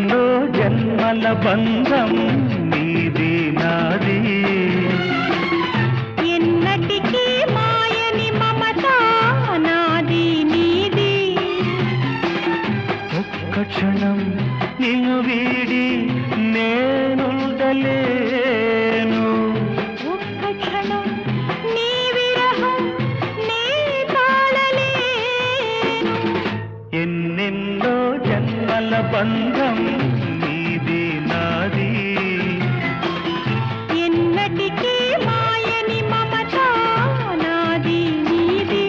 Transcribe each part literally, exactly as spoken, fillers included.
ఎన్నెన్నో జన్మల బంధం నీది నాది ఎన్నటికీ మాయని మమత నాది నీది ఒక్క క్షణం నిన్ను వీడి నేనుండలేను ఒక్క క్షణం నీ విరహం నే తాళలేను ఎన్నెన్నో జన్మల బంధం నీది నాది ఎన్నటికీ మాయని మమత నాది నీది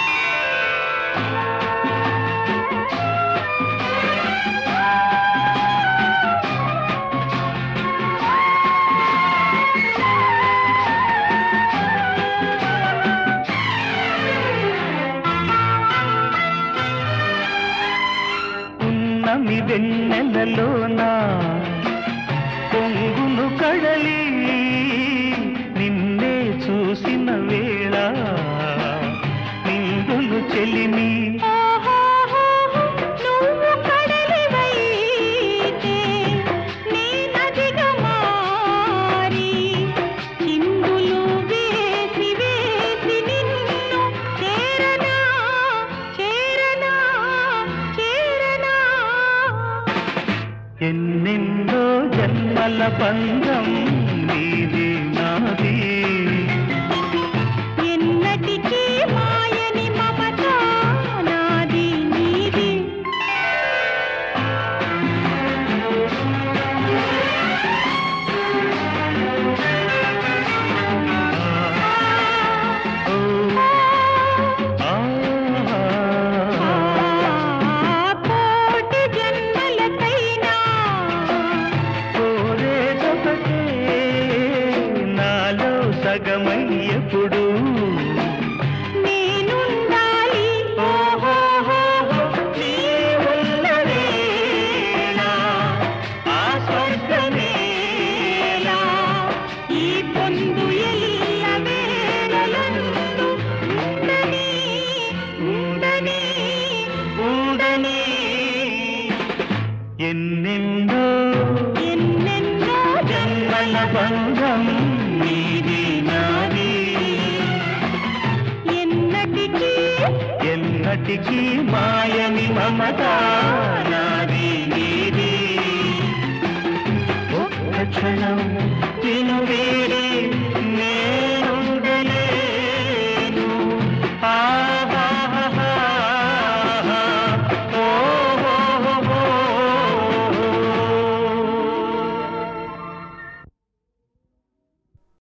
ఉన్నమి వెన్నెలలోనా పొంగును కడలి నిన్నే చూసిన వేళ నిండులు చెలిమి ఓహోహోహో, నువ్వు కడలివైతే నే నదిగా మారి చిందులు వేసి వేసి నిన్ను చేరనా చేరనా చేరనా ఎన్నెన్నో జన్మల బంధం నీది నాది ఎన్నటికీ మాయని మమత నాది నీది ఓ, ఆ, కోటి జన్మలకైనా కోరేదొకటే నాలో సగమయ్యప్పుడు నేనుండాలి ఓహోహోహో, నీ ఉన్న వేళ ఆ స్వర్గమేలా ఈ పొందు ఎల్ల వేళలందు ఉండని ఉండని ఉండని ఎన్నెన్నో ఎన్నెన్నో జన్మల బంధం నీది నాది ఎన్నటికీ ఎన్నటికీ మాయని మమత నాది నీది ఒక్క క్షణం